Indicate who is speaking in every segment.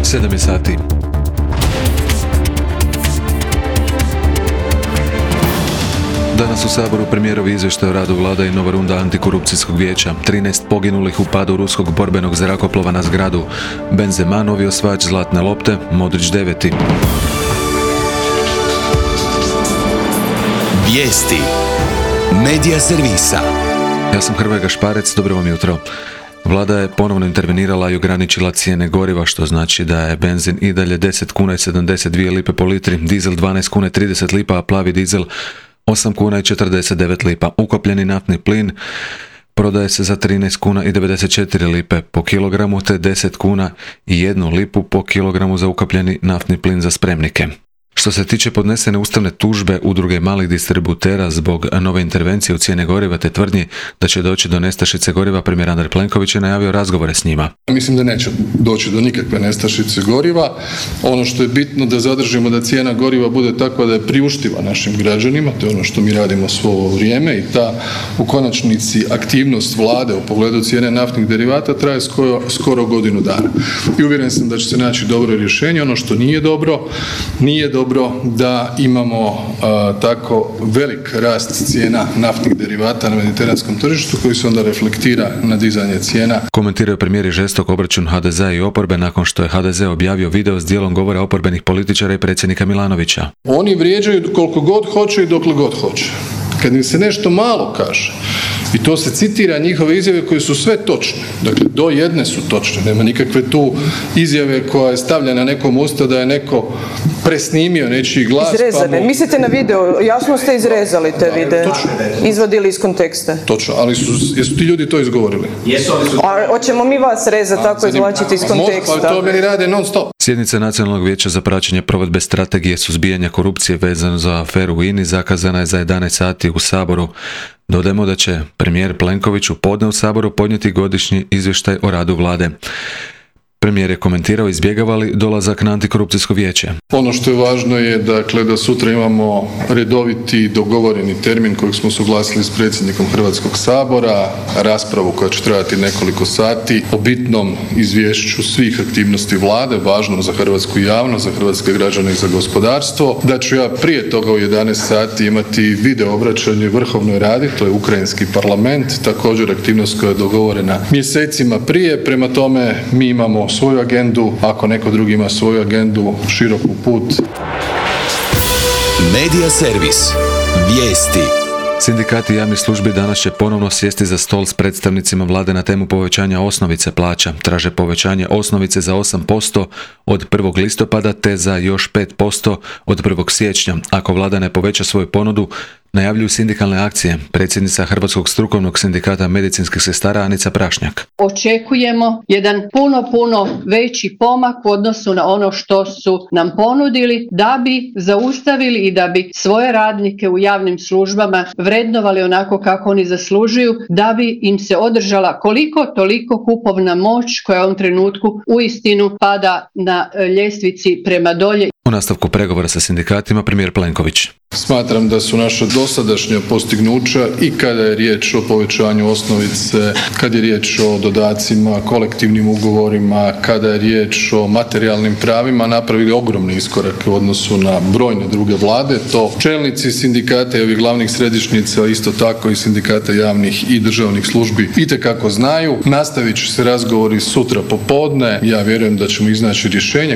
Speaker 1: 7 sati. Danas u Saboru premijerovi izvještaj o radu vlada i nova runda antikorupcijskog vijeća. 13 poginulih u padu ruskog borbenog zrakoplova na zgradu. Benzema novi osvajač zlatne lopte, Modrić 9.
Speaker 2: Vijesti Medija servisa.
Speaker 1: Ja sam Hrvoje Gašparec, dobro vam jutro. Vlada je ponovno intervenirala i ograničila cijene goriva, što znači da je benzin i dalje 10 kuna i 72 lipe po litri, dizel 12 kuna i 30 lipa, a plavi dizel 8 kuna i 49 lipa. Ukapljeni naftni plin prodaje se za 13 kuna i 94 lipe po kilogramu, te 10 kuna i 1 lipu po kilogramu za ukapljeni naftni plin za spremnike. Što se tiče podnesene ustavne tužbe udruge malih distributera zbog nove intervencije u cijene goriva te tvrdnji da će doći do nestašice goriva, premijer Andrej Plenković je najavio razgovore s njima.
Speaker 3: Mislim da neće doći do nikakve nestašice goriva. Ono što je bitno da zadržimo da cijena goriva bude takva da je priuštiva našim građanima, to je ono što mi radimo svo ovo vrijeme i ta u konačnici aktivnost vlade u pogledu cijene naftnih derivata traje skoro godinu dana. I uvjeren sam da će se naći dobro rješenje. Ono što nije dobro da imamo tako velik rast cijena naftnih derivata na mediteranskom tržištu koji se onda reflektira na dizanje cijena.
Speaker 1: Komentirao je premijer i žestok obračun HDZ-a i oporbe nakon što je HDZ objavio video s dijelom govora oporbenih političara i predsjednika Milanovića.
Speaker 3: Oni vrijeđaju koliko god hoće i dokle god hoće. Kad im se nešto malo kaže, i to se citira njihove izjave koje su sve točne, dakle do jedne su točne, nema nikakve tu izjave koja je stavljena nekom usta da je neko presnimio nečiji glas.
Speaker 4: Izrezane, mislite na video, jasno ste izrezali te videe, izvadili iz konteksta.
Speaker 3: Točno, ali jesu ti ljudi to izgovorili?
Speaker 4: A hoćemo mi vas rezati, tako izvlačiti iz konteksta?
Speaker 3: Pa to meni rade non stop.
Speaker 1: Sjednica Nacionalnog vijeća za praćenje provedbe strategije suzbijanja korupcije vezano za aferu u INA-i zakazana je za 11 sati u Saboru. Dodajmo da će premijer Plenković u podne u Saboru podnijeti godišnji izvještaj o radu vlade. Premijer je komentirao izbjegava li dolazak na antikorupcijsko vijeće.
Speaker 3: Ono što je važno je dakle da sutra imamo redoviti dogovoreni termin kojeg smo suglasili s predsjednikom Hrvatskog sabora, raspravu koja će trajati nekoliko sati o bitnom izvješću svih aktivnosti vlade, važnom za hrvatsku javnost, za hrvatske građane i za gospodarstvo. Da ću ja prije toga u 11 sati imati video obraćanje Vrhovnoj radi, to je ukrajinski parlament, također aktivnost koja je dogovorena mjesecima prije, prema tome mi imamo svoju agendu, ako neko drugi ima svoju agendu, široku put.
Speaker 2: Medija servis. Vijesti.
Speaker 1: Sindikati javnih službi danas će ponovno sjesti za stol s predstavnicima vlade na temu povećanja osnovice plaća. Traže povećanje osnovice za 8% od 1. listopada te za još 5% od 1. siječnja. Ako vlada ne poveća svoju ponudu, najavljuju sindikalne akcije. Predsjednica Hrvatskog strukovnog sindikata medicinskih sestara Anica Prašnjak.
Speaker 5: Očekujemo jedan puno veći pomak u odnosu na ono što su nam ponudili da bi zaustavili i da bi svoje radnike u javnim službama vrednovali onako kako oni zaslužuju, da bi im se održala koliko toliko kupovna moć koja u ovom trenutku uistinu pada na ljestvici prema dolje.
Speaker 1: U nastavku pregovora sa sindikatima premijer Plenković.
Speaker 3: Smatram da su naša dosadašnja postignuća i kada je riječ o povećanju osnovice, kad je riječ o dodacima, kolektivnim ugovorima, kada je riječ o materijalnim pravima, napravili ogromne iskorake u odnosu na brojne druge vlade. To čelnici sindikata i ovih glavnih središnjica, isto tako i sindikata javnih i državnih službi itekako znaju. Nastavit će se razgovori sutra popodne. Ja vjerujem da ćemo iznaći rješenje.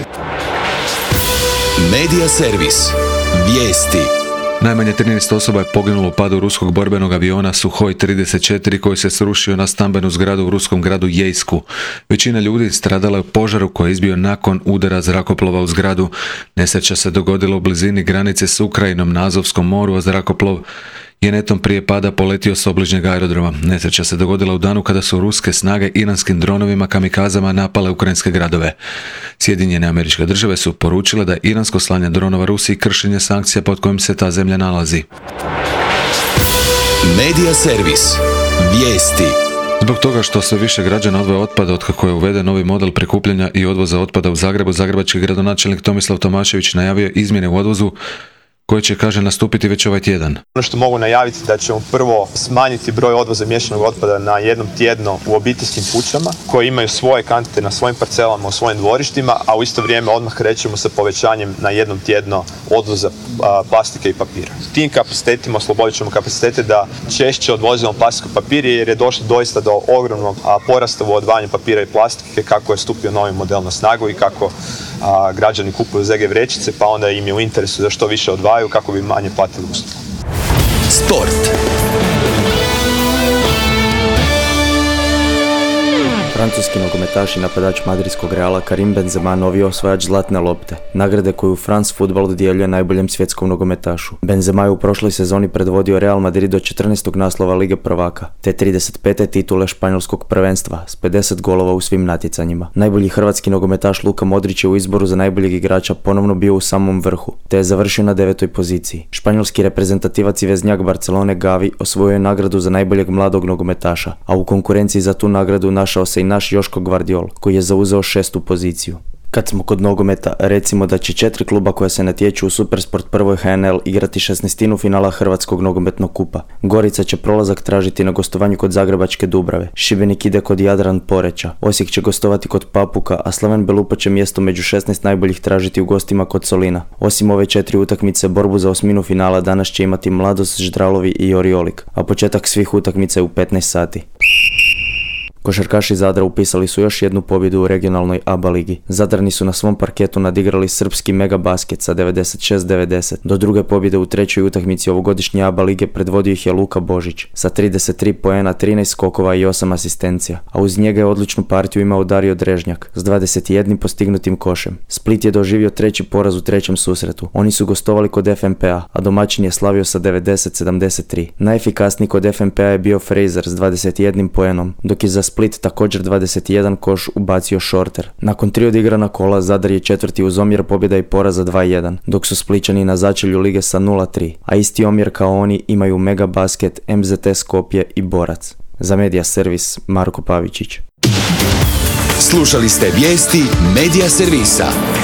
Speaker 2: Medija servis. Vijesti.
Speaker 1: Najmanje 13 osoba je poginulo u padu ruskog borbenog aviona Suhoj 34 koji se srušio na stambenu zgradu u ruskom gradu Jejsku. Većina ljudi stradala je u požaru koji je izbio nakon udara zrakoplova u zgradu. Nesreća se dogodila u blizini granice s Ukrajinom na Azovskom moru, a zrakoplov je netom prije pada poletio s obližnjeg aerodroma. Nesreća se dogodila u danu kada su ruske snage iranskim dronovima kamikazama napale ukrajinske gradove. Sjedinjene Američke Države su poručile da je iransko slanje dronova Rusiji kršenje sankcija pod kojim se ta zemlja nalazi.
Speaker 2: Medija servis. Vijesti.
Speaker 1: Zbog toga što sve više građana odvaja otpad otkako je uveden novi model prikupljanja i odvoza otpada u Zagrebu, zagrebački gradonačelnik Tomislav Tomašević najavio izmjene u odvozu koji će, kaže, nastupiti već ovaj tjedan.
Speaker 6: Ono što mogu najaviti da ćemo prvo smanjiti broj odvoza miješanog otpada na jednom tjedno u obiteljskim kućama koji imaju svoje kante na svojim parcelama, u svojim dvorištima, a u isto vrijeme odmah krećemo sa povećanjem na jednom tjedno odvoza plastike i papira. Tim kapacitetima oslobodit ćemo kapacitete da češće odvozimo plastiku i papir jer je došlo doista do ogromnog porasta u odvajanju papira i plastike kako je stupio novi model na snagu i kako građani kupuju ZG vrećice, pa onda im je u interesu da što više odvajaju kako bi manje platili uslugu.
Speaker 2: Sport.
Speaker 7: Francuski nogometaš i napadač madridskog Reala Karim Benzema novi osvajač zlatne lopte, nagrade koju France Football dodjeljuje najboljem svjetskom nogometašu. Benzema je u prošloj sezoni predvodio Real Madrid do 14. naslova Lige prvaka, te 35. titule španjolskog prvenstva s 50 golova u svim natjecanjima. Najbolji hrvatski nogometaš Luka Modrić je u izboru za najboljeg igrača ponovno bio u samom vrhu, te je završio na 9. poziciji. Španjolski reprezentativac i veznjak Barcelone Gavi osvojio je nagradu za najboljeg mladog nogometaša, a u konkurenciji za tu nagradu našao se i naš Joško Gvardiol, koji je zauzeo 6. poziciju. Kad smo kod nogometa, recimo da će 4 kluba koja se natječu u Supersport prvoj HNL igrati 16. finala Hrvatskog nogometnog kupa. Gorica će prolazak tražiti na gostovanju kod Zagrebačke Dubrave, Šibenik ide kod Jadran Poreča, Osijek će gostovati kod Papuka, a Slaven Belupo će mjesto među 16 najboljih tražiti u gostima kod Solina. Osim ove 4 utakmice, borbu za osminu finala danas će imati Mladost, Ždralovi i Oriolik, a početak svih utakmica je u 15 sati. Košarkaši Zadra upisali su još jednu pobjedu u regionalnoj ABA ligi. Zadrani su na svom parketu nadigrali srpski Mega Basket sa 96-90. Do druge pobjede u trećoj utakmici ovogodišnje ABA lige predvodio ih je Luka Božić sa 33 poena, 13 skokova i 8 asistencija, a uz njega je odličnu partiju imao Dario Drežnjak s 21 postignutim košem. Split je doživio treći poraz u trećem susretu. Oni su gostovali kod FNP-a, a domaćin je slavio sa 90-73. Najefikasniji kod FNP-a je bio Fraser s 21 poenom, dok je za Split također 21 koš ubacio Shorter. Nakon 3 odigrana kola Zadar je četvrti uz omjer pobjeda i poraza 2-1, dok su Splićani na začelju lige sa 0-3, a isti omjer kao oni imaju Mega Basket, MZT Skopje i Borac. Za Medija Servis, Marko Pavičić.
Speaker 2: Slušali ste vijesti Medija Servisa.